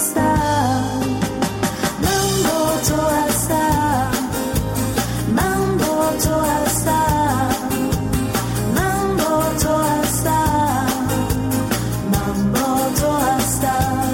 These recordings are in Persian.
هستم، من با تو هستم، من با تو هستم، من با تو هستم، من با تو هستم.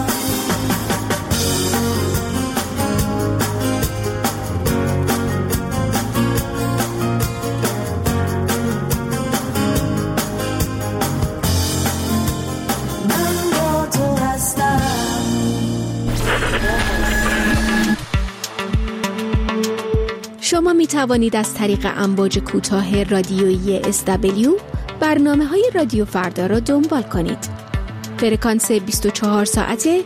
شما می توانید از طریق امواج کوتاه رادیویی SW برنامه‌های رادیو فردا را دنبال کنید. فرکانس 24 ساعته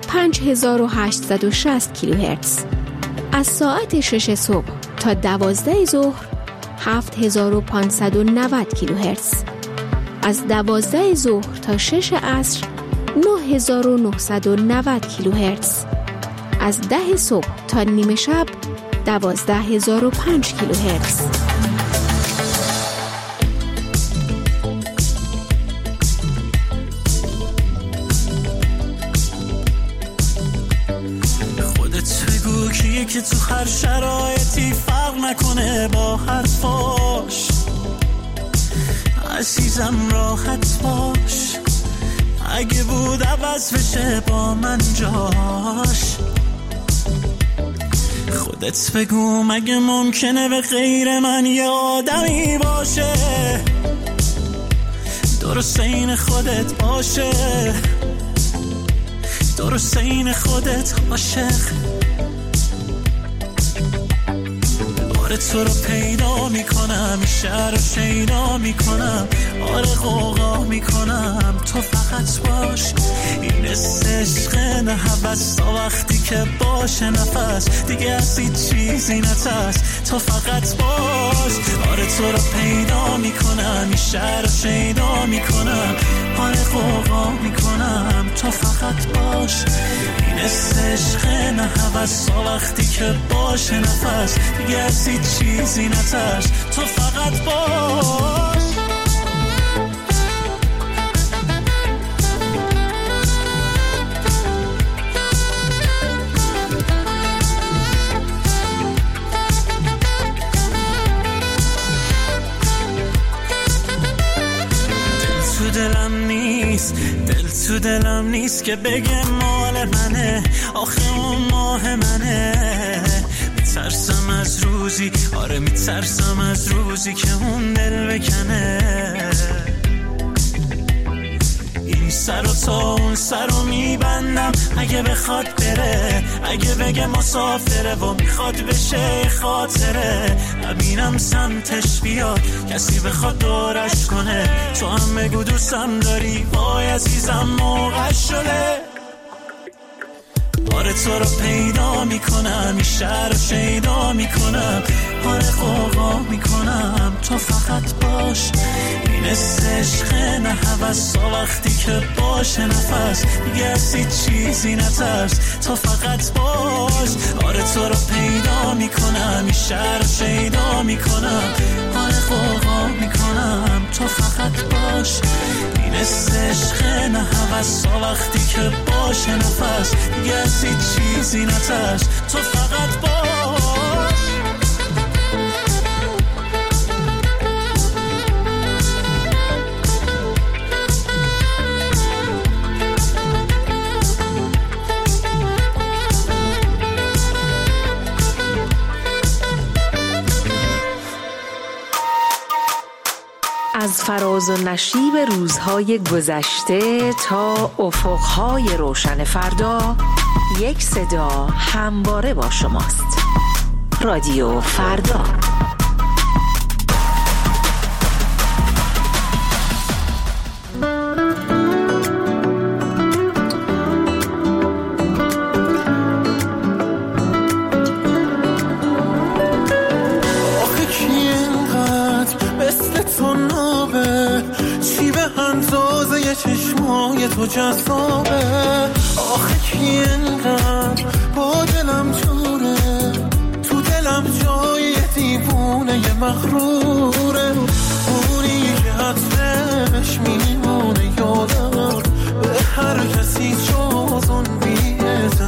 5860 کیلوهرتز. از ساعت 6 صبح تا 12 ظهر 7590 کیلوهرتز. از 12 ظهر تا 6 عصر 9990 کیلوهرتز. از 10 صبح تا نیمه شب 12005 کیلوهرتز. خودت بگو کیه که تو هر شرایطی فرق نکنه با حرفاش. عزیزم راحت باش، اگه بود عوض بشه با من جاش. خودت بگو مگه ممکنه به غیر من یه آدمی باشه درست این خودت باشه، درست این خودت عاشق. آره تو رو پیدا میکنم، شهر رو شیدا میکنم، آره غوغا میکنم، تو فقط باش. این عشق نه هوس، تا وقتی که باشه نفس دیگه از هیچ چیزی نترس، تو فقط باش. آره تو رو پیدا میکنم، این شهر رو شیدا میکنم، آره غوغا میکنم، تو فقط باش. این عشق نه هوس، تا وقتی که باشه نفس دیگه از هیچ چیزی نترس، تو فقط باش. دل تو دلم نیست که بگه مال منه، آخه اون ماه منه. میترسم از روزی، آره میترسم از روزی که اون دل بکنه. این سر و تا اون سر رو میبندم اگه بخواد بره، اگه بگه مسافره و میخواد بشه خاطره. نبینم سمتش بیاد کسی بخواد دورش کنه، تو هم بگو دوستم داری، وای عزیزم موقع شده. آره تو رو پیدا میکنم، این شهر رو شیدا میکنم، آره غوغا میکنم، تو فقط باش. این عشق نه هوس، تا وقتی که باشه نفس دیگه از هیچ چیزی نترس، تو فقط باش. آره تو رو پیدا میکنم، این شهر رو شیدا میکنم، آره غوغا میکنم، تو فقط باش. این عشق نه هوس، تا وقتی که باشه نفس دیگه از هیچ چیزی نترس، تو فقط باش. از فراز و نشیب روزهای گذشته تا افقهای روشن فردا، یک صدا همواره با شماست. رادیو فردا. چشمای تو جذابه، آخه کی انقدر با دلم جوره، تو دلم جای دیوونه مغروره. اونی که حتمش میمونه یادم، به هر کسی جز اون بی‌اعتماده.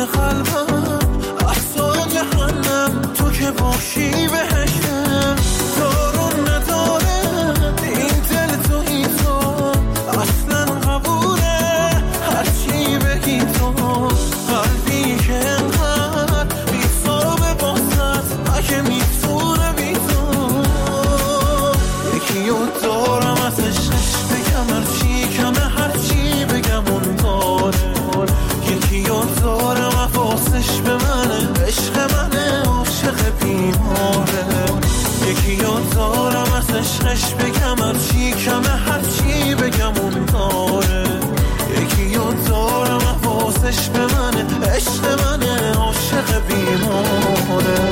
قلبم احسا جهنم تو که باشی بهشتم دارون نداره این دل تو این تو اصلا قبوله هرچی بگی تو قلبی که انقدر بی‌صابه بازت اگه میتونه بی تو یکی رو دارم از عشقش بگم هرچی کمه هرچی بگم اون داره یکی رو دارم حواسش به منه عشق منه عاشق بیماره یکی رو دارم از عشقش بگم هرچی کمه هرچی بگم اون داره یکی رو دارم حواسش به منه عشق منه عاشق بیماره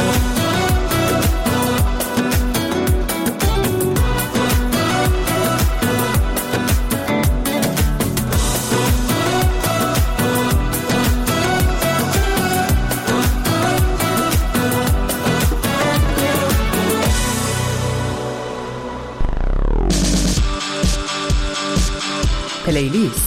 پلیلیست.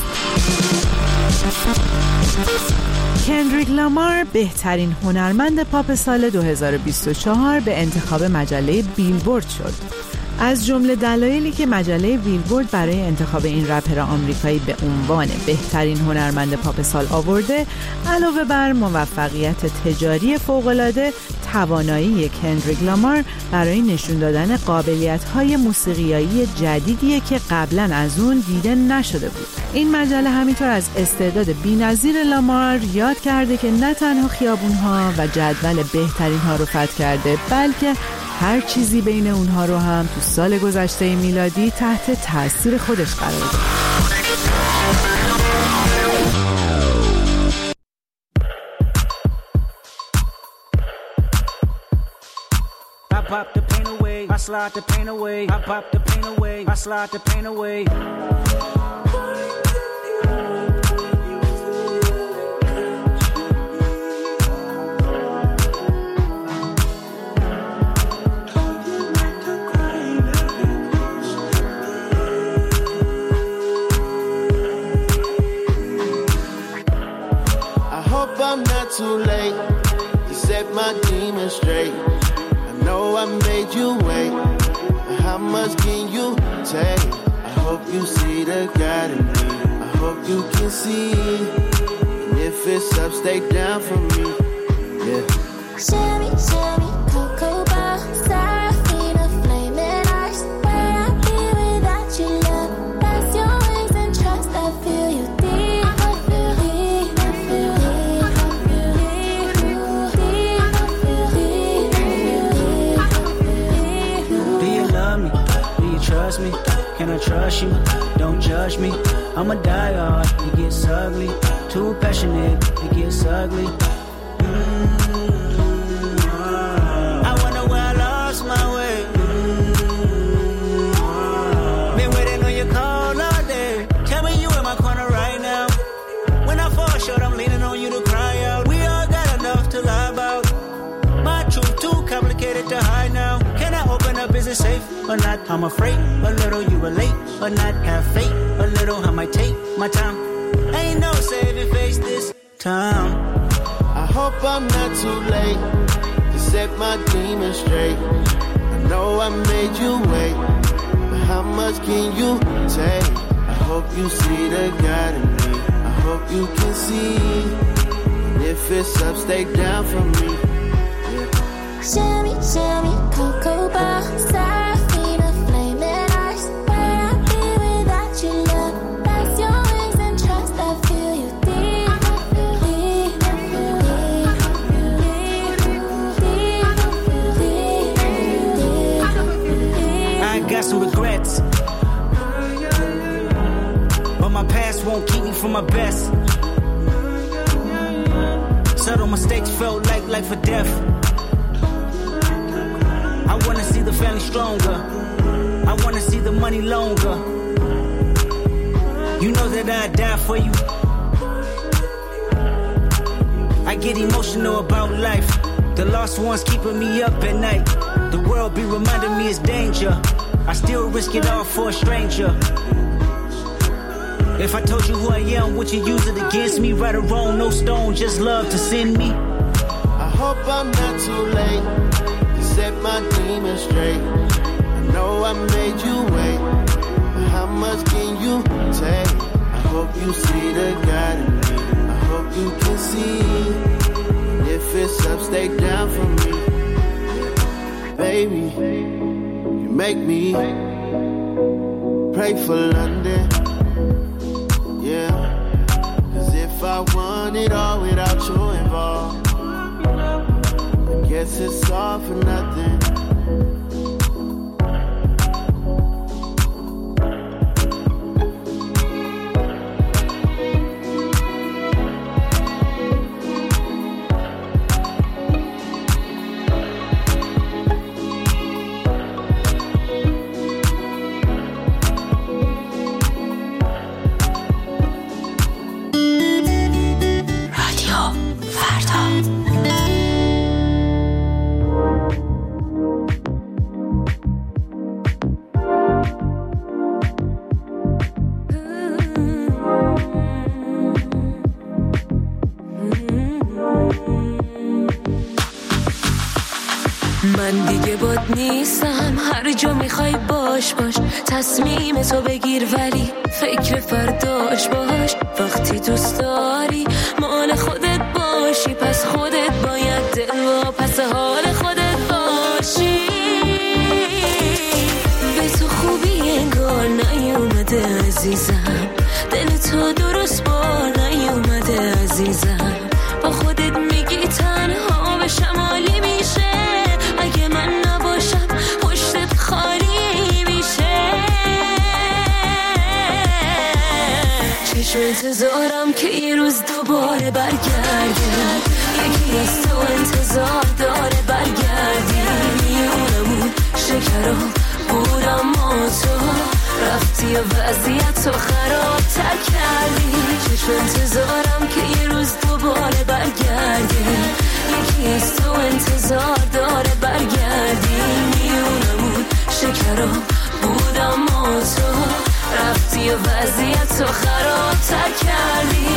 کندریک لامار بهترین هنرمند پاپ سال 2024 به انتخاب مجله بیلبورد شد. از جمله دلایلی که مجله بیلبورد برای انتخاب این رپر آمریکایی به عنوان بهترین هنرمند پاپ سال آورده، علاوه بر موفقیت تجاری فوق‌العاده، توانایی کندریک لامار برای نشون دادن قابلیت‌های موسیقیایی جدیدیه که قبلا از اون دیده نشده بود. این مجله همینطور از استعداد بی‌نظیر لامار یاد کرده که نه تنها خیابون‌ها و جدول بهترین ها رو فتح کرده، بلکه هر چیزی بین اونها رو هم تو سال گذشته میلادی تحت تاثیر خودش قرار داد. Pop the pain away, I slide the pain away. I pop the pain away, I slide the pain away. I hope I'm not too late to set my demons straight. No, I made you wait, but how much can you take? I hope you see the God in me. I hope you can see. And if it's up, stay down for me. Yeah. Shimmy, shimmy, cocoa bar, Seraphina, flaming ice. Where I be without you, love? That's your wings and trust. I feel you deep. I feel deep. I feel deep. I feel deep. I feel deep. Do you love me? Do you trust me? Can I trust you? Don't judge me. I'm a diehard. It gets ugly. Too passionate. It gets ugly. I wonder where I lost my way. Been waiting on your call all day. Tell me you in my corner right now. When I fall short, I'm leaning on you to cry out. We all got enough to lie about. My truth too complicated to hide now. Can I open up? Is it safe or not? I'm afraid a little you relate or not. Have faith a little. I might take my time. Ain't no saving face this time. I hope I'm not too late to set my demons straight. I know I made you wait, but how much can you take? I hope you see the God in me. I hope you can see. And if it's up, stay down for me. Shimmy, shimmy, cocoa bar, Seraphina, flaming ice. Where I be without you, love? That's your wings and trust. I feel you deep. I feel deep. I feel deep. I feel deep. I got some regrets, but my past won't keep me from my best. Subtle mistakes felt like life or death. I wanna see the family stronger. I wanna see the money longer. You know that I'd die for you. I get emotional about life. The lost ones keeping me up at night. The world be reminding me it's danger. I still risk it all for a stranger. If I told you who I am, would you use it against me? Right or wrong, no stone, just love to send me. I hope I'm not too late to set my demons straight. I know I made you wait, but how much can you take? I hope you see the God in me. I hope you can see. And if it's up, stay down for me. Baby, you make me pray for London. Yeah, 'cause if I want it all without you involved, I guess it's all for nothing. من دیگه باد نیستم، هر جا میخوای باش باش، تصمیم تو بگیر ولی فکر فرداش باش. وقتی دوست داری مال خودت باشی، پس خودت باید دل و پس حال خودت باشی. به تو خوبی انگار نیومده عزیزم، دل تو درست بار نیومده عزیزم. با خودت میگی تنها به شمالی میشه، اگه من نباشم پشتت خالی میشه. چشم انتظارم که یه روز دوباره برگرده، یکی از تو انتظار داره برگردی. میونمون شکرا بود اما تو رفتی و وضعیت تو خراب تر کردی. چشم انتظارم که یه روز دوباره برگرده، یکی از تو انتظار داره برگردی. میونمون شکرا بود اما تو رفتی و وضعیت تو خراب تر کردی.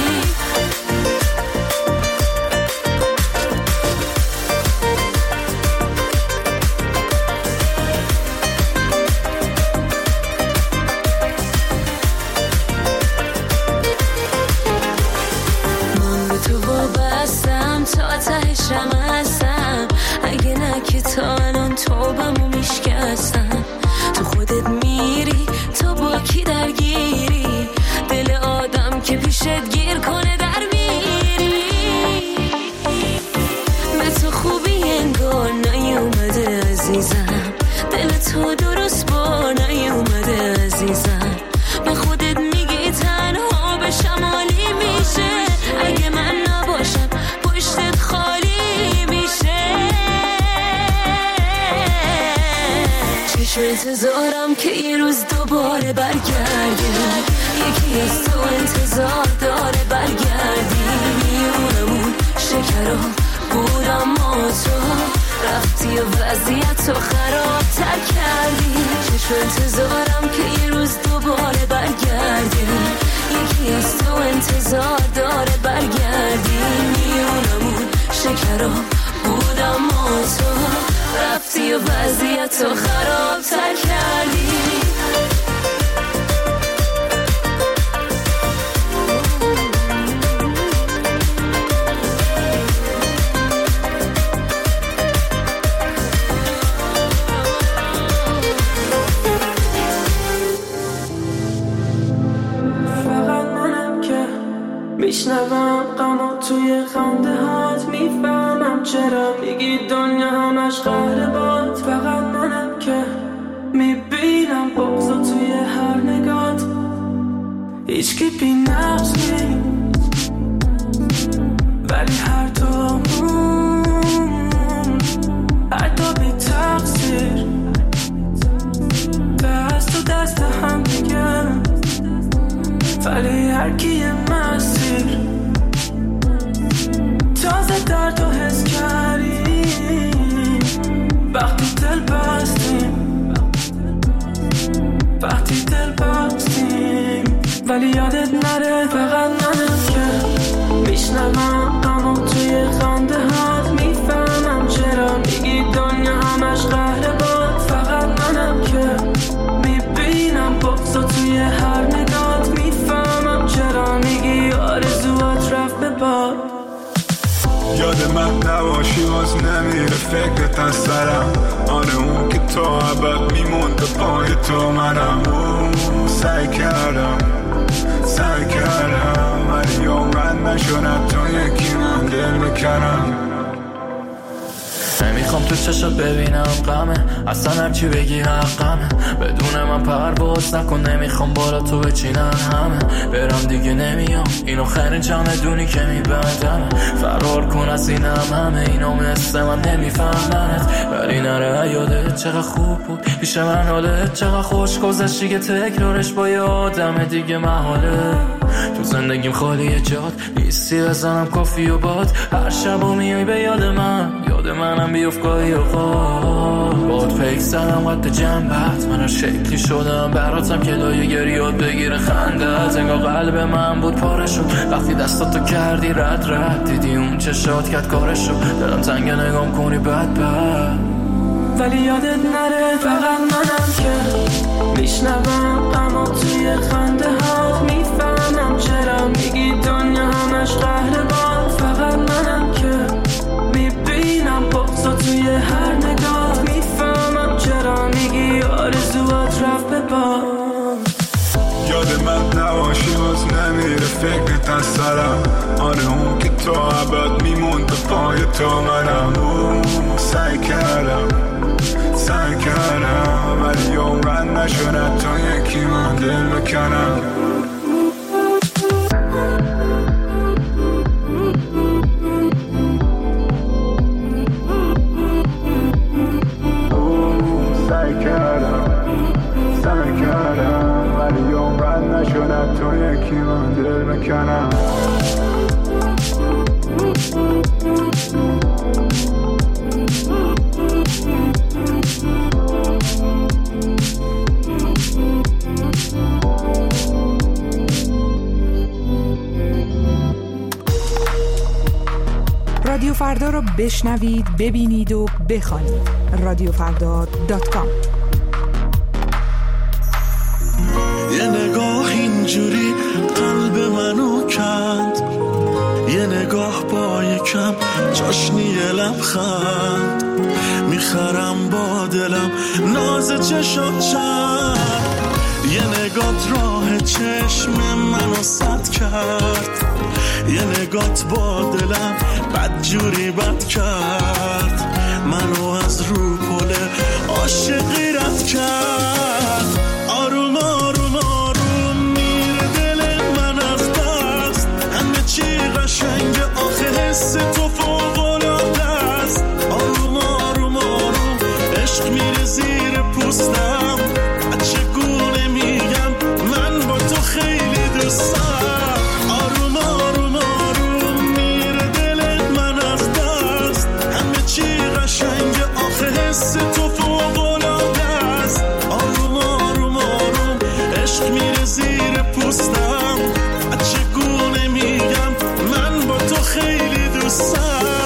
تا تهشم هستم، اگه نه که تا الان توبمو میشکستم. تو خودت میری تو با کی درگیری، دل آدم که پیشت گیر کنه در میری. به تو خوبی انگار نیومده عزیزم، دل تو درست بار نیومده عزیزم. به خودت میگی تنها به شمالی میشه، اگه من نباشم پشتت خالی میشه. چشم انتظارم که یه روز دوباره برگرده، یکی از تو انتظار داره برگردی. میونمون شکرا بود اما تو رفتی و وضعیت تو خراب تر کردی. چشم انتظارم که یه روز دوباره برگرده، یکی از تو انتظار داره برگردی. میونمون شکرا بود اما تو رفتی و وضعیت تو خراب تر کردی. میشنوم غمو توی خنده هات، میفهمم چرا میگی دنیا همش قهر باد. فقط منم که میبینم بغضو توی هر نگات، هیچکی بی نقص نی ولی هر دومون حتی بی تقصیر دست و دست هم دیگه، ولی هر کیه مسیر. تازه درد و حس کردیم وقتی دل بستیم، وقتی دل بستیم. ولی یادت میشنوم اما توی خنده هات میفهمم چرا میگی دنیا همش قهر باد. فقط منم که میبینم بغضا توی هر نگات. میفهمم چرا میگی آرزوات رفت به باد. یاد من نباشی باز نمیره فکرت از سرم. آره اون که تا ابد میمونده پای تو منم. سعی کردم ولی عمرن نشدم تو یکی من دل بکنم. نمیخوام تو چشات ببینم غمه، اصلا هرچی بگی حقمه. بدون من پرواز نکن، نمیخوام بالا تو بچینن همه. برم دیگه نمیام، اینو خیرین چمدونی که میبندمه. فرار کن از اینم همه، اینو مثل من نمیفهمنت. ولی نره یادت چقدر خوب بود پیش من، حالت چقدر خوش گذشتی که تکرارش با یه آدم دیگه محاله. تو زندگیم خالیه جات نیستی، بزنم کافی و باد. هر شب و میای به یاد منم بیفت گاهی اوقات. باد پیک زدم قد جنبت، من هر شکلی شدم براتم که لایه گریات بگیره خندت. انگار قلب من بود پاره شد وقتی دستاتو کردی رد دیدی اون چشات کرد کارشو. دلم تنگ نگام کنی بد ولی یادت نره فقط منم که میشنوم اما توی خنده هات میفهمم چرا میگی دنیا همش قهر باد. فقط منم که میبینم بغضا توی هر نگات. میفهمم چرا میگی آرزوات رفت به باد. یاد من نباشی باز نمیره فکرت از سرم. آره اون که تا ابد میمونده پای تو منم. سعی کردم ولی عمرن نشدم تو یکی من دل بکنم. سعی کردم ولی عمرن نشدم تو یکی من دل بکنم. رادیو فردا رو بشنوید، ببینید و بخوانید. رادیوفردا.com. یه نگاه اینجوری قلب منو کند، یه نگاه با یکم چاشنی لبخند. میخرم با دلم ناز چشات چند، یه نگات راه چشم منو سد کرد. یه نگات با دلم بدجوری بد کرد. منو از رو پل عاشقی رد کرد. آروم آروم آروم میره دل من از دست. همه چی قشنگه آخه حس تو فوق‌العاده است. آروم آروم آروم عشق میره زیر پوستم. چگونه میگم من با تو خیلی دوستم. آروم آروم آروم میره دل من از دست. همه چی قشنگه آخه حس تو فوق‌العاده است. آروم آروم آروم عشق میره زیر پوستم. چگونه میگم من با تو خیلی دوستم.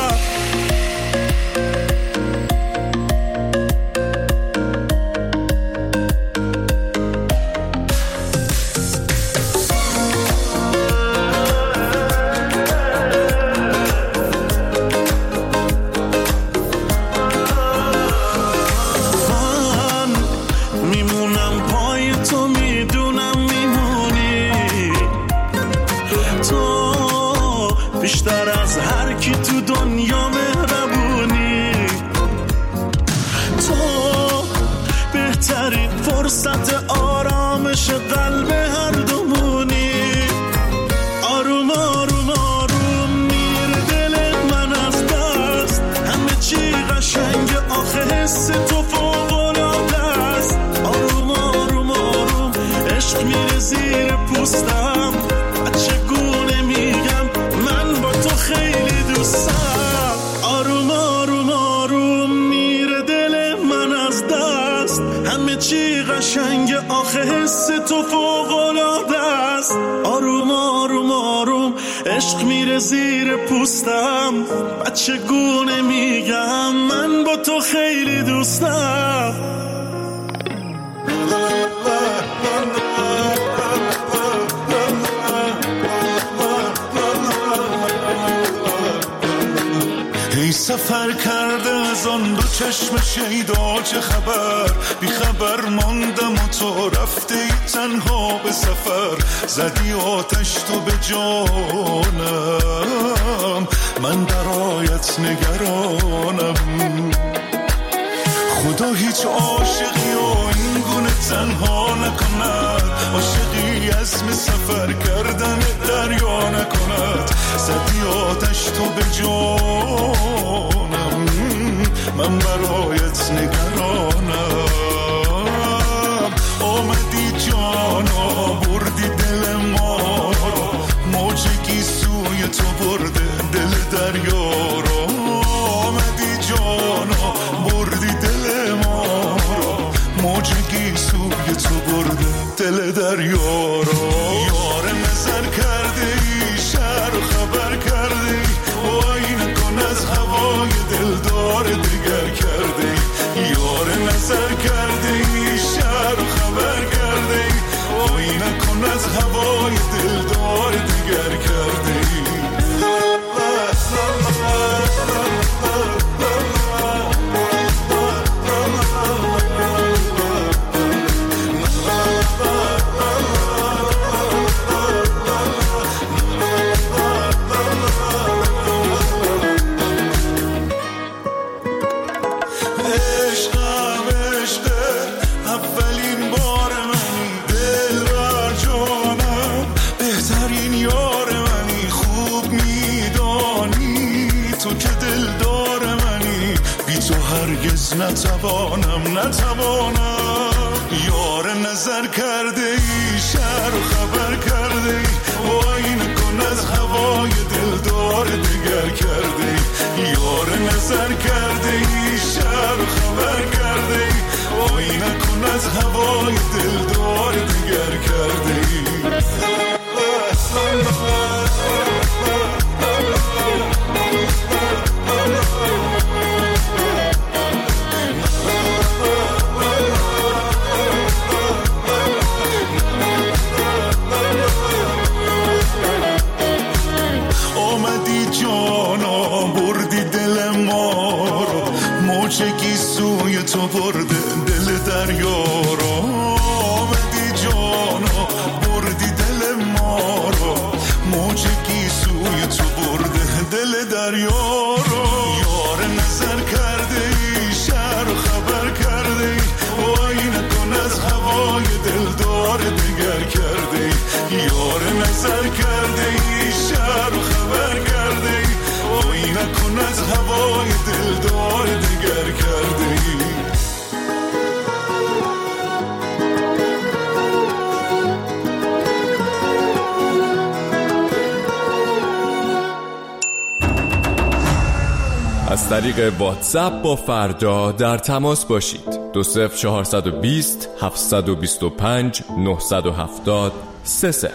فرصت آرامش قلب هر دومونی. آروم آروم آروم میره دل من از دست. همه چی قشنگه آخه حس تو فوق‌العاده است. آروم آروم آروم عشق میره زیر پوستم. چگونه میگم من با تو خیلی دوستم. آروم آروم آروم میره دل من از دست. همه چی قشنگه آخه حس تو فوق‌العاده است. آروم آروم آروم عشق میره زیر پوستم، بچه گونه میگم من با تو خیلی دوستم. ای سفر کرده از آن دو چشم شیدا چه خبر، بی خبر ماندم و تو رفته ای تنها به سفر، زدی آتش تو به جانم، من برایت نگرانم. خدا هیچ عاشقی و این گونه تنها نکند، عاشقی عزم سفر کردن دریا نکند، زدی آتش تو به جانم، من برایت نگرانم. آمدی جانا بردی دل ما رو، موجگی سوی تو برده دل دریا رو. آمدی جانا بردی دل ما رو، موجگی سوی تو برده دل دریا رو. یار نظر کرده ای شهر خبر کرده ای، وای نکن از هوای دلدار دیگر کرده ای. یار نظر کرده ای شهر خبر کرده ای، وای نکن از هوای دلدار دیگر کرده ای. نتوانم یار نظر کرده ای شهر خبر کرده ای، وای نکن از هوای دلدار دیگر کرده ای. یار نظر کرده ای شهر خبر کرده ای، وای نکن از هوای دلدار دیگر کرده ای. موجگی سوی تو برده دل دریا رو. آمدی جانا بردی دل ما رو، موجگی سوی تو برده دل دریا رو. یار نظر کرده ای شهر خبر کرده ای، وای نکن از هوای دلدار دیگر کرده ای. یار نظر کرده ای شهر خبر کرده ای، وای نکن از هوای دلدار دیگر کرده ای. از طریق واتساپ با فردا در تماس باشید. 20420 725 970 30.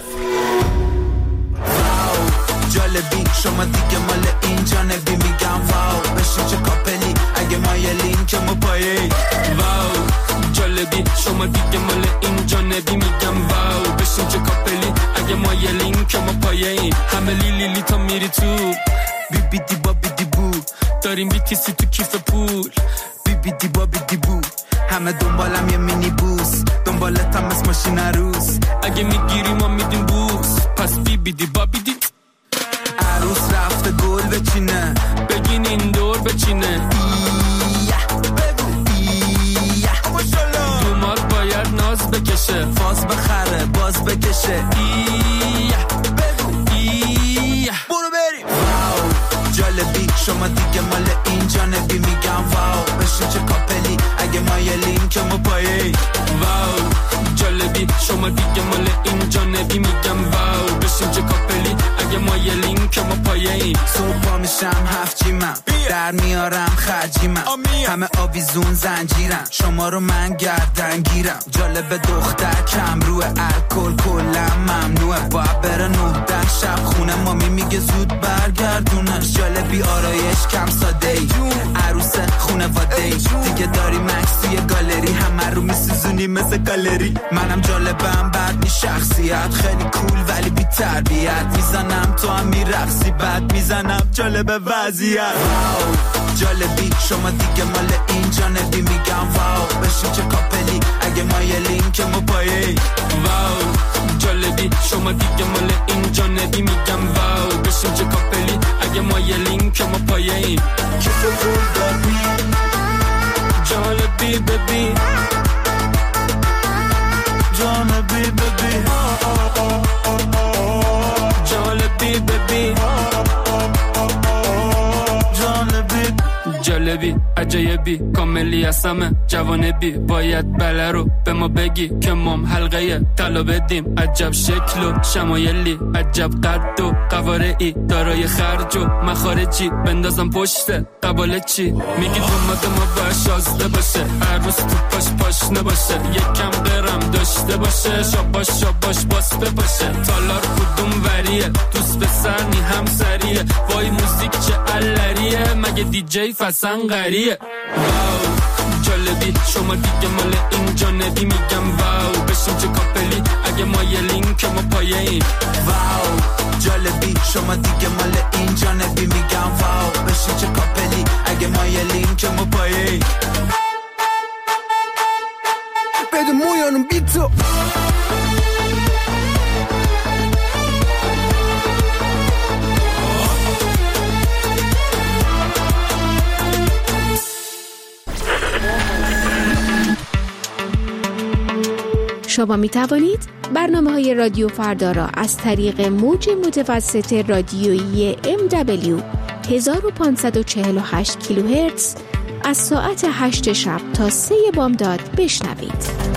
جالبی شما دیگه مال این جانبی، میگم واو بشین چه کاپلی اگه مایلین که ما پایه. واو جالبی شما دیگه مال این جانبی، میگم واو بشین چه کاپلی اگه مایلین که ما پایه. همه لیلی تا میری تو بی بی دی با بی دی بو، داریم بیتیسی تو کیف پول. بی بی دی با بی دی بو، همه دنبالم یه مینی بوس، دنبالتم از ماشین عروس. اگه میگیری ما میدیم بوس، پس بی بی دی با بی دی. عروس رفته گل بچینه، بگین این دور بچینه. دومات باید ناز بکشه، فاز بخره باز بکشه. برو بریم. واو جالبی شما دیگه مال این جانبی، میگم واو بشین چه کاپلی اگه مایلین که ما پایه. واو جالبی شما دیگه مال این جانبی، میگم واو بشین چه کاپلی اگه مایلین که ما پایه. صبح پا میشم 7 جیمم، در میارم خرجی من همه آویزون زنجیرم شما رو من گردن گیرم جالب دختر کم روی الکل کلا ممنوعه باید بره 9-10 شب خونه مامی میگه زود برگردونش جالبی آرایش کم ساده ای عروس خونواده ای دیگه داری مکس توی گالری همه رو میسوزونی مثل گالری منم جالبم بعد می شخصیت خیلی کول ولی بی تربیت میزنم تو هم میرقصی بعد میزنم جالب وضعیت جالبی شما دیگه مال اینجا نبی میگم واو بشین چه کاپلی اگه مایلین که ما پایه واو جالبی شما دیگه مال اینجا نبی میگم واو بشین چه کاپلی اگه مایلین که ما پایه این کیف پول داری جالبی ببی جانبی ببی جالبی ببی جالبی عجایبی کاملی هستم جوانبی باید بله رو به ما بگی که مام حلقه طلا بدیم عجب شکل و شمایلی عجب قد و قوارعی دارای خرج و مخارجی بندازم پشت قباله چی میگی دومات ما باید شازده باشه عروس تو پاش نباشه یکم قرم داشته باشه شاباش باسته باشه تالار کدوم وریه دوست پسر نی هم سریه وای موزیک چه علریه مگه دیجی فسن قریه واو جالبی شما دیگه مال اینجا نبی میگم واو بشین چه کاپلی اگه مایلین که ما پایه این واو جالبی شما دیگه مال اینجا نبی میگم واو بشین چه کاپلی اگه مایلین که ما پایه این بده مویانم بی تو شما می توانید برنامه‌های رادیو فردا را از طریق موج متوسط رادیویی MW 1548 کیلوهرتز از ساعت 8 شب تا 3 بامداد بشنوید.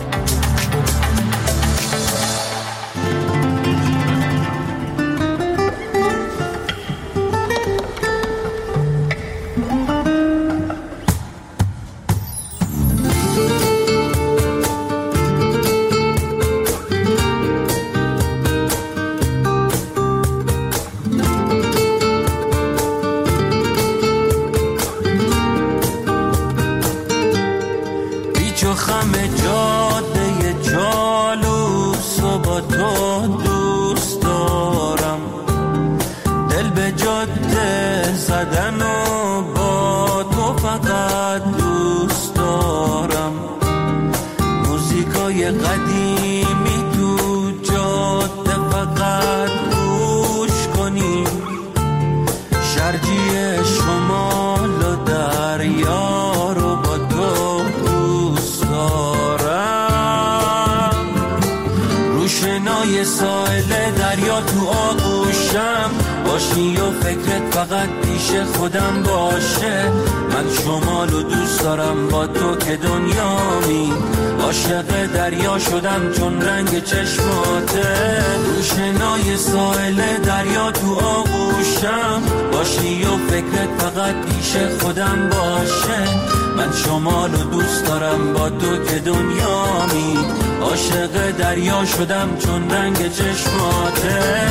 باشی و فکرت فقط پیش خودم باشه من شمال و دوست دارم با تو که دنیامی عاشق دریا شدم چون رنگ چشماته روشنای ساحل دریا تو آغوشم باشی و فکرت فقط پیش خودم باشه من شمال و دوست دارم با تو که دنیامی عاشق دریا شدم چون رنگ چشماته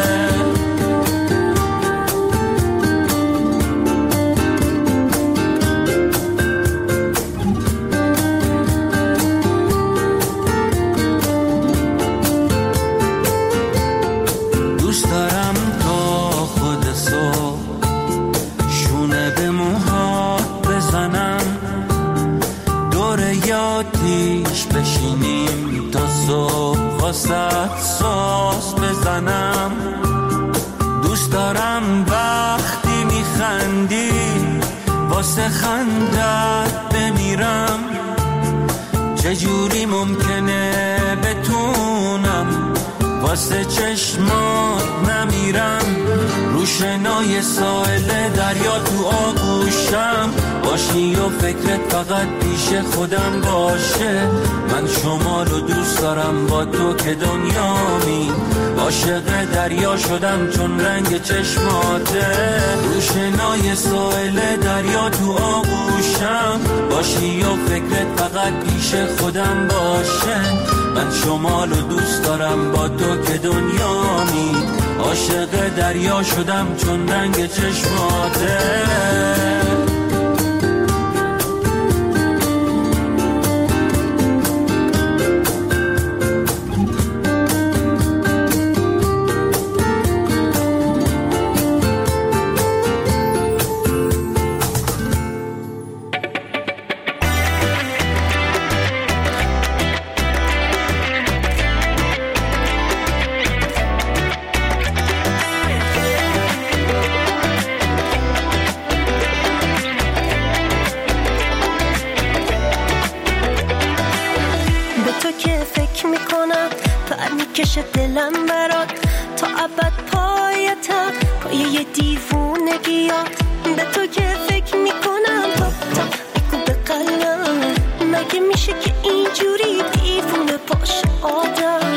ساز بزنم دوست دارم وقتی میخندی واسه خندت بمیرم چجوری ممکنه بتونم واسه چشمات نمیرم روشنای ساحل دریا تو آغوشم باشی و فکرت فقط پیش خودم باشه. من شمالو دوست دارم با تو که دنیامی. عاشق دریا شدم چون رنگ چشماته. روشنای ساحل دریا تو آغوشم. باشی و فکرت فقط پیش خودم باشه. من شمالو دوست دارم با تو که دنیامی. عاشق دریا شدم چون رنگ چشماته. دلم برات تا ابد پایتم پایه دیوونگیات. به تو که فکر میکنم تا بگو به قلبم مگه میشه که اینجوری دیوونه باشه آدم.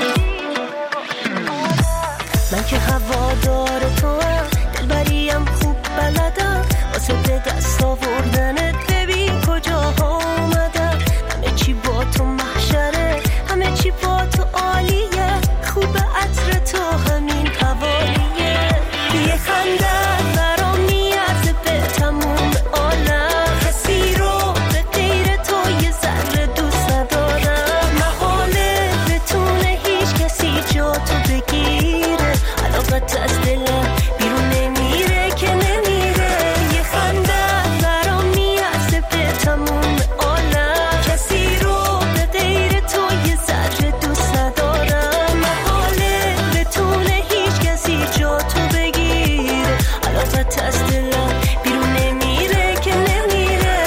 من که هوادار تو هم دلبریم خوب بلدم واسه به دست آوردنت ببین کجا آمدم. همه چی با تو محشره همه چی با تو عالیه. خوب عطر تو همین حوالیه. یه خنده برام میارزه به تموم عالم. کسی رو به غیر تو یه ذره دوست ندارم. محاله بتونه هیچ کسی جا تو بگیره. علاقت از دلم بیرون نمیره که نمیره. یه خنده برام میارزه به تموم عالم. کسی رو به غیر تو یه ذره دوست ندارم. از دلم بیرون نمیره که نمیره.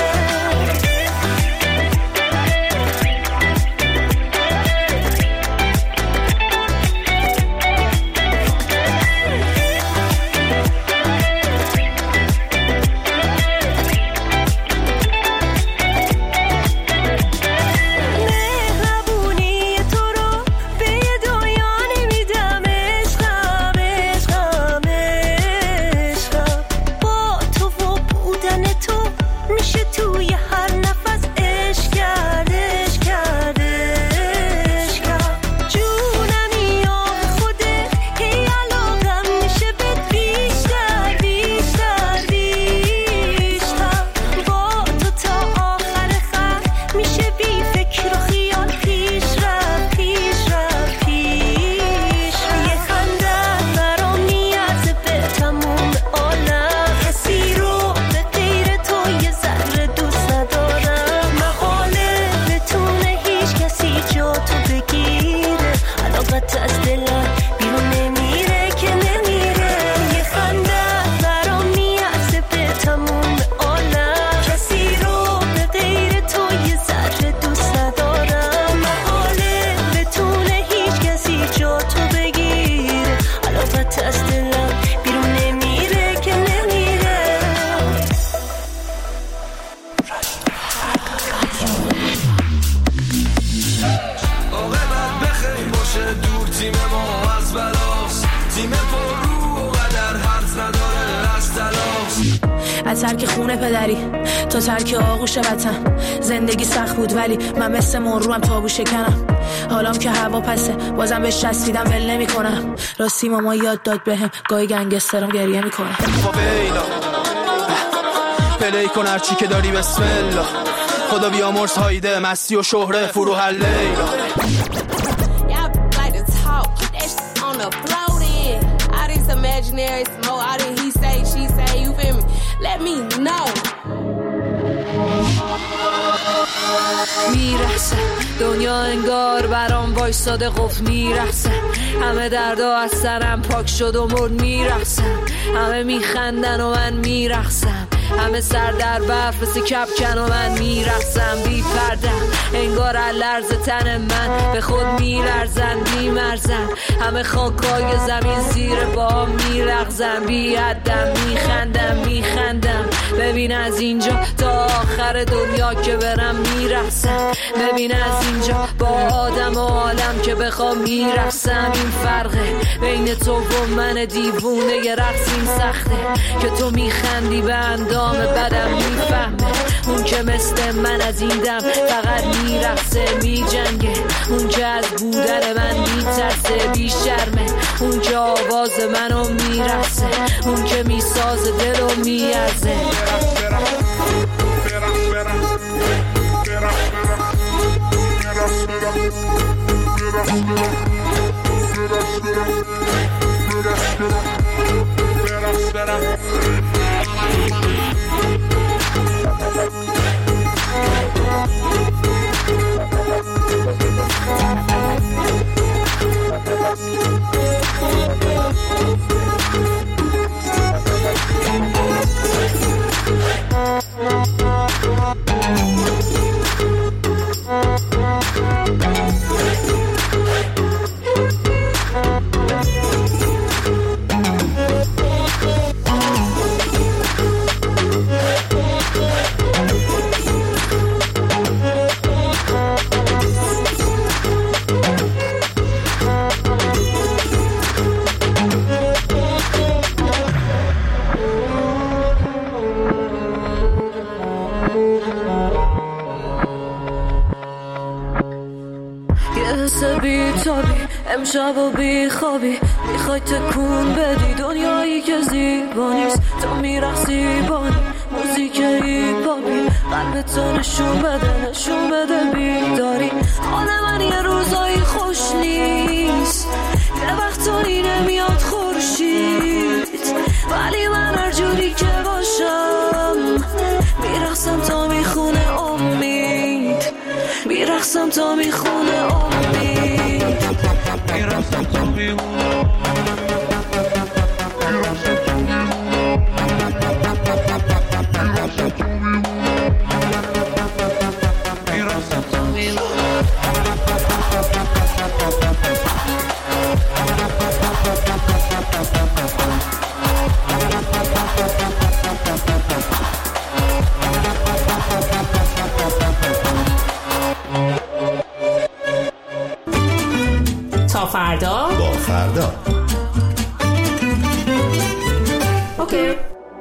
مهربونی تو رو به یه دنیا نمیدم. عشقم عشقم عشقم با تو و بودن تو میشه توی هر نفس عشق کرد عشق کرد عشق کرد. جونمی یا خوده هی علاقم میشه بهت بیشتر بیشتر بیشتر. با تو تا آخر خط میشه بی فکر و خیال پیش رفت پیش رفت پیش. یه خنده برام میارزه به تموم عالم. کسی رو به غیر تو یه ذره دوست ندارم. محاله بتونه هیچ کسی جا تو بگیره. علاقت از دلم بیرون نمیره که نمیره. یه خنده برام میارزه به تموم عالم. کسی رو به غیر تو یه ذره دوست ندارم. محاله بتونه هیچ کسی جا تو بگیره. علاقت از دلم بیرون نمیره که نمیره. عاقبت بخیر باشه دور تیم ما از بلاست. تیم پر رو و قدر حرف نداره از تلاش. از ترک خونه پدری تا ترک آغوش وطن. زندگی سخت بود ولی من مثل مروم تابو شکنم. حالام که هوا پسه بازم بهش چسبیدم ول نمی کنم. راستی ماما یاد داد بهم گاهی گنگسترم گریه میکنه. بیلا پلی کن هرچی که داری بسم الله. خدا بیامرز هایده مستی و شهره فرو هر لیلا. Imaginary smoke, all that he say, she say, you feel me? Let me know. میرسه دنیا انگار برام وایساده قفل میرسه. همه دردا از سرم پاک شد و مرد میرقصم. همه میخندن و من میرقصم. همه سر در برف مثل کپکن و من میرقصم. بی پردم انگار لرز تن من به خود میلرزن بیمرزن. همه خاکای زمین زیر با میلغزن. بی حدم میخندم میخندم ببین از اینجا تا آخر دنیا که برم میرقصم، ببین از اینجا با آدم و عالم که بخوام میرقصم. این فرقه بین تو و من دیوونه، یه رقص این سخته که تو میخندی به اندام بدم میفهمه. اون که مثل من از این دم فقط میرقصه میجنگه، اون که از بودن من میترسه بیشرمه، اون که آواز منو میرقصه، اون که میسازه دلو میارزه. امشب و بی خوابی میخوای تکون بدی دنیایی که زیبا نیست، تو میرقصی بانی موزیک هیپاپی، قلبتو نشون بده بیداری. حال من یه روزایی خوش نیست، یه وقتایی نمیاد خورشید، ولی من هر جوری که باشم میرقصم تا میخونه امید، میرقصم تا میخونه امید. میرقصم تا میخونه تا فردا با فردا. اوکی.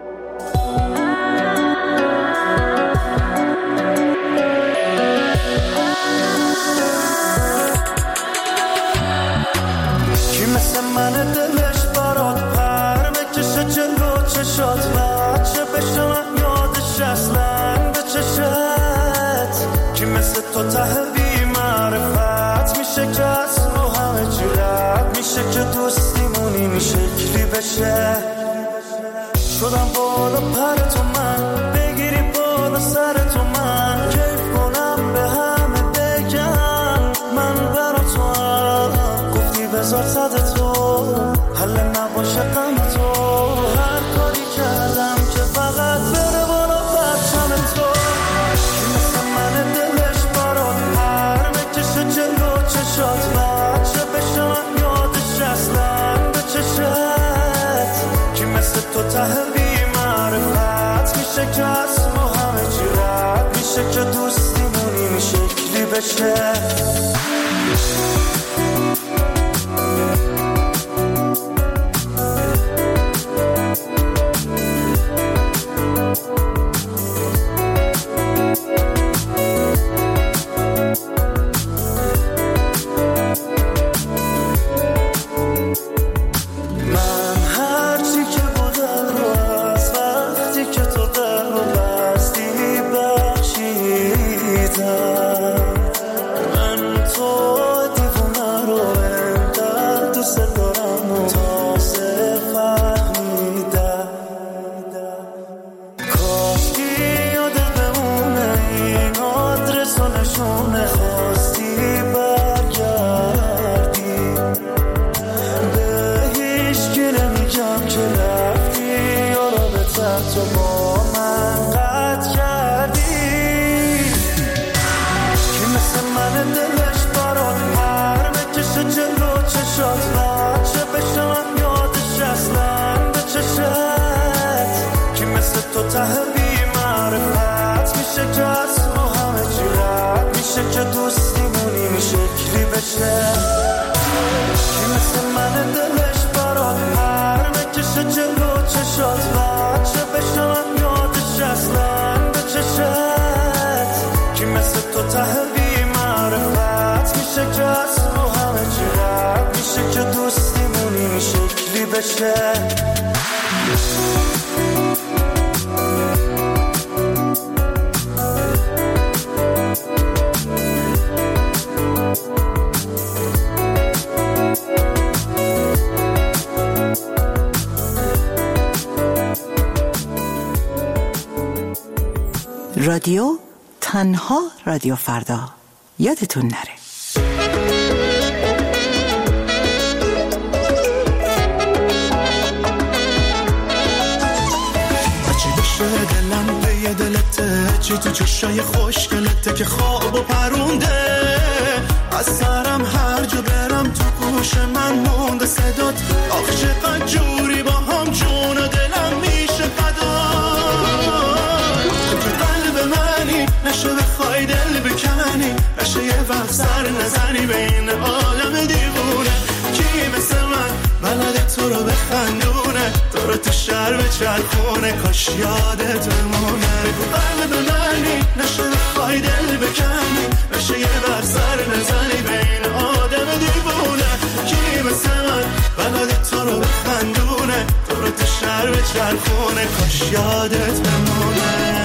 کی مثل من دلش برات پر بکشه جلو چشات بچه بشم یادش اصلا به چشت. کی مثل تو ته بی معرفت میشه که از رو همه چی رد میشه که دوستیمونی میشه کلی بشه. شدم بالا پر تو من بگیری بالا سر تو من کیف کنم به همه بگم من برا تو هم گفتی بذار صد تو حل نباشه غم تو. هر کاری کردم که فقط بره بالا بچم تو. کی مثل من دلش برات پر بکشه جلو چشات بچه بشم یادش اصلا به چشت. کی مثل تو ته بی معرفت میشه که از ما همه چی رد میشه که دوستیمونی میشه کلی بشه. رادیو تنها رادیو فردا. یادتون نره. دلم به یه دلته، چی تو چشای خوشگلته که خواب و پرونده. از سرم هر جا برم تو گوش من مونده صدات. آخ چقدر جوری با هم جون و دلم میشه فدا. تو قلب منی نشه بخوای دل بکنی، نشه یه وقت سر نزنی بین عالم دیوونه. کی مثل من بلده تو رو بخندونه، تو رو تو شهر به چرخونه، کاش یادت بمونه. بگو قلب منی نشه بخوای دل بکنی، نشه یه بر سر نزنی بین آدم دیوونه. کی مثل من بلده تو رو بخندونه، تو رو تو شهر به چرخونه، کاش یادت بمونه.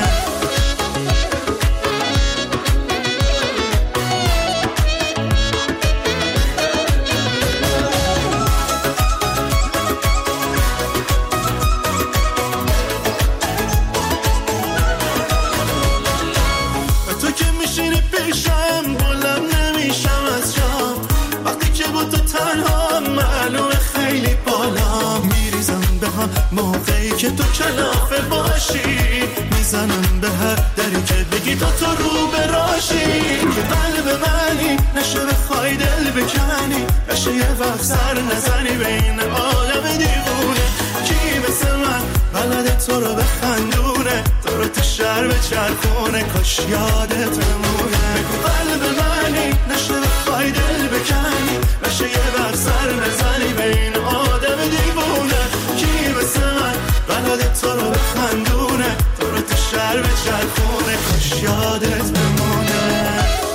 موقعی که تو کلافه باشی، میزنم به هر دری که بگی تو رو براشی. که قلب منی نشه بخوای دل بکنی، نشه یه وقت سر نزنی بین عالم دیوونه. کی مثل من بلده تو رو بخندونه، تو رو تو شهر به چرخونه، کاش یادت بمونه. بگو قلب منی نشه بخوای دل بکنی، نشه یه وقت سر نزنی بین آدم دیوونه. کی مثل من بلده تو رو بخندونه، تو رو تو شهر به چرخونه، کاش یادت بمونه.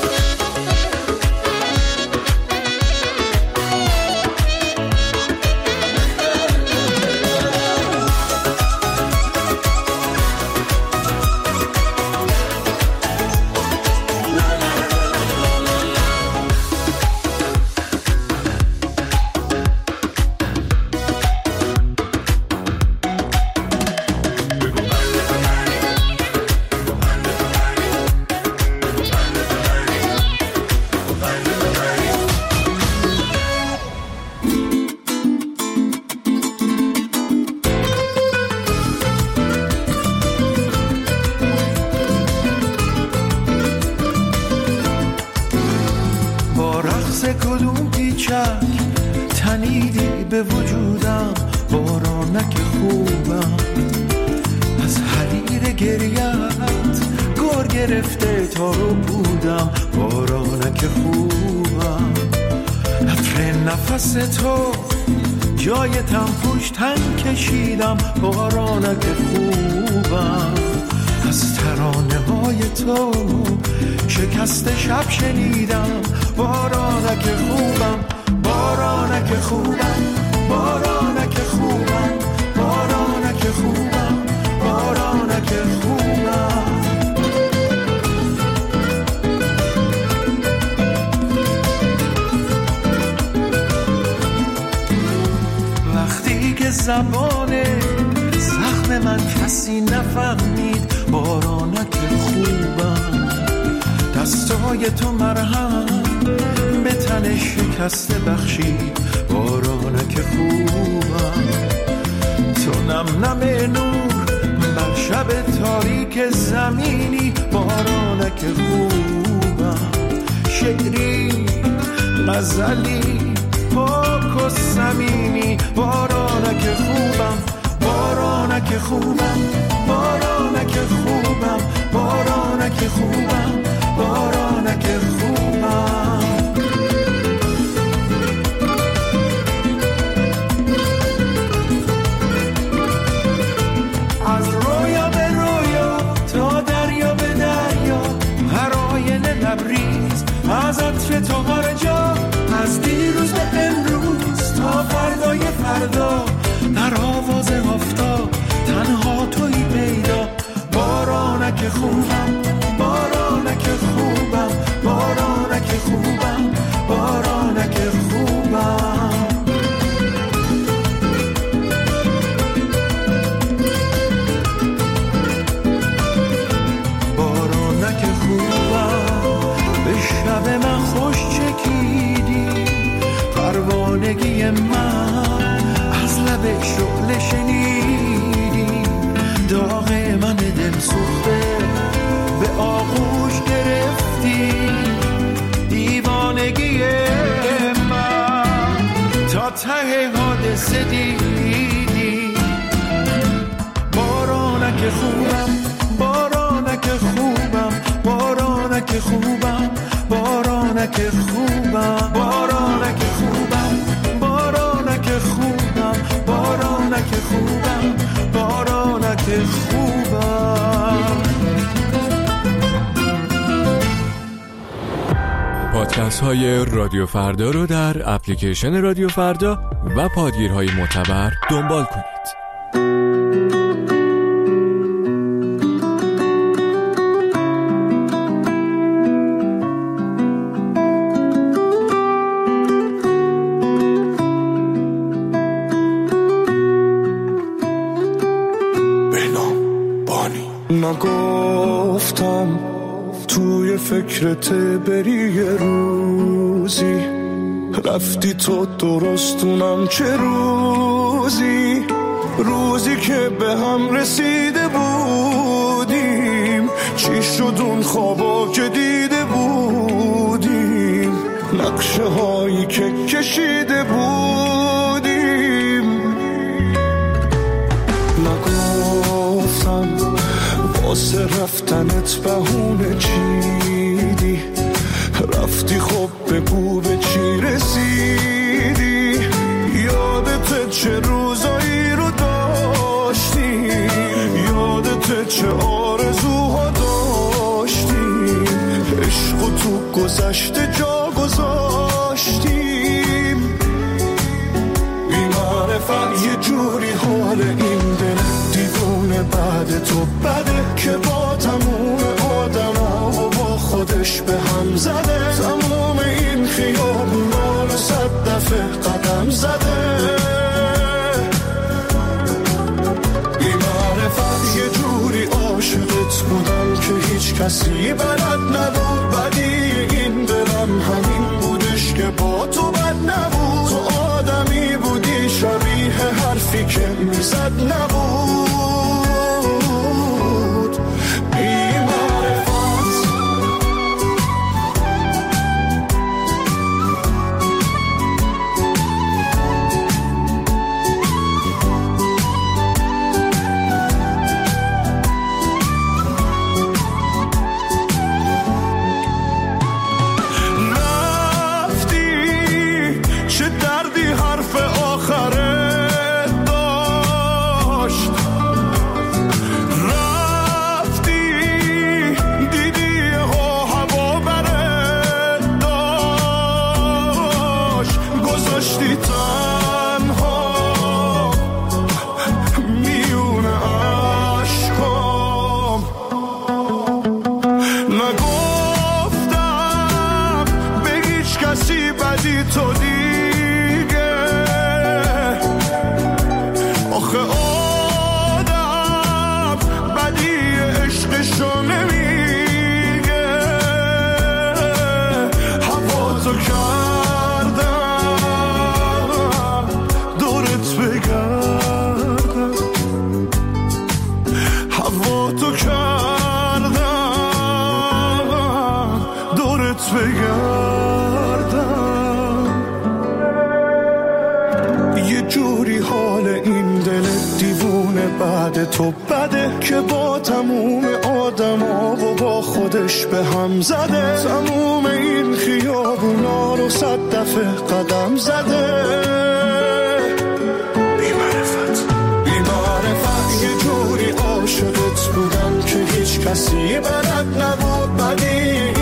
کدوم پیچک تنیدی به وجودم، بارانک خوبم از حریر گریت گور گرفته تا رو بودم. بارانک خوبم عطر نفس تو جای تنفوش تن کشیدم. بارانک خوبم از ترانه های تو شکست شب شنیدم. بارانک خوبم، بارانک خوبم، بارانک خوبم، بارانک خوبم، بارانک خوبم. وقتی که زبان زخم من کسی نفهمید، بارانک خوبم. دستای تو مرهم به تن شکسته بخشید. بارانک خوبم تو نم نم نور بر شب تاریک زمینی. بارانک خوبم شعری غزلی پاک و صمیمی. بارانک خوبم، بارانک خوبم، بارانک خوبم، بارانک خوبم، بارانک خوبم. از رویا به رویا تا دریا به دریا، هر آینه لبریز از عطر تو هر جا. از دیروز به امروز تا فردای فردا، در آواز آفتاب تنها تویی پیدا. بارانک خوبم، بارانک خوبم، بارانک خوبم، بارانک خوبم. من از لب شعله شنیدی داغ من دل سوخته به آغوش گرفتی دیوانگی من تا ته حادثه دیدی بارانک خوبم بارانک خوبم بارانک خوبم بارانک خوبم بارانک خوبم بارانک خوبم بارانک خوبم بارانک خوبم. پادکست های رادیو فردا رو در اپلیکیشن رادیو فردا و پادگیرهای معتبر دنبال کنید. نگفتم توی فکرت بری یه روزی رفتی تو درستونم چه روزی روزی که به هم رسیده بودیم چی شد اون خوابا که دیده بودیم نقشه هایی که کشیده بودیم نگفتم واسه رفتنت بهونه چیدی رفتی خب بگو به چی رسیدی یادت چه روزایی رو داشتی یادت چه آرزوها داشتیم عشق و تو گذشته جا گذاشتیم بی معرفت یه جوری حال این دل دیوونه بعد تو بده که با تموم آدم ها و با خودش به هم زده تموم این خیابونا رو 100 دفعه قدم زده بی معرفت یه جوری عاشقت بودم که هیچ کسی بلد نبود بدی این دلم همین بودش که با تو بد نبود تو آدمی بودی شبیه حرفی که میزد نبود تو بده که با تموم آدم ها و با خودش به هم زده تموم این خیابونا رو 100 دفعه قدم زده بی معرفت یه جوری عاشقت بودم که هیچ کسی بلد نبود بدی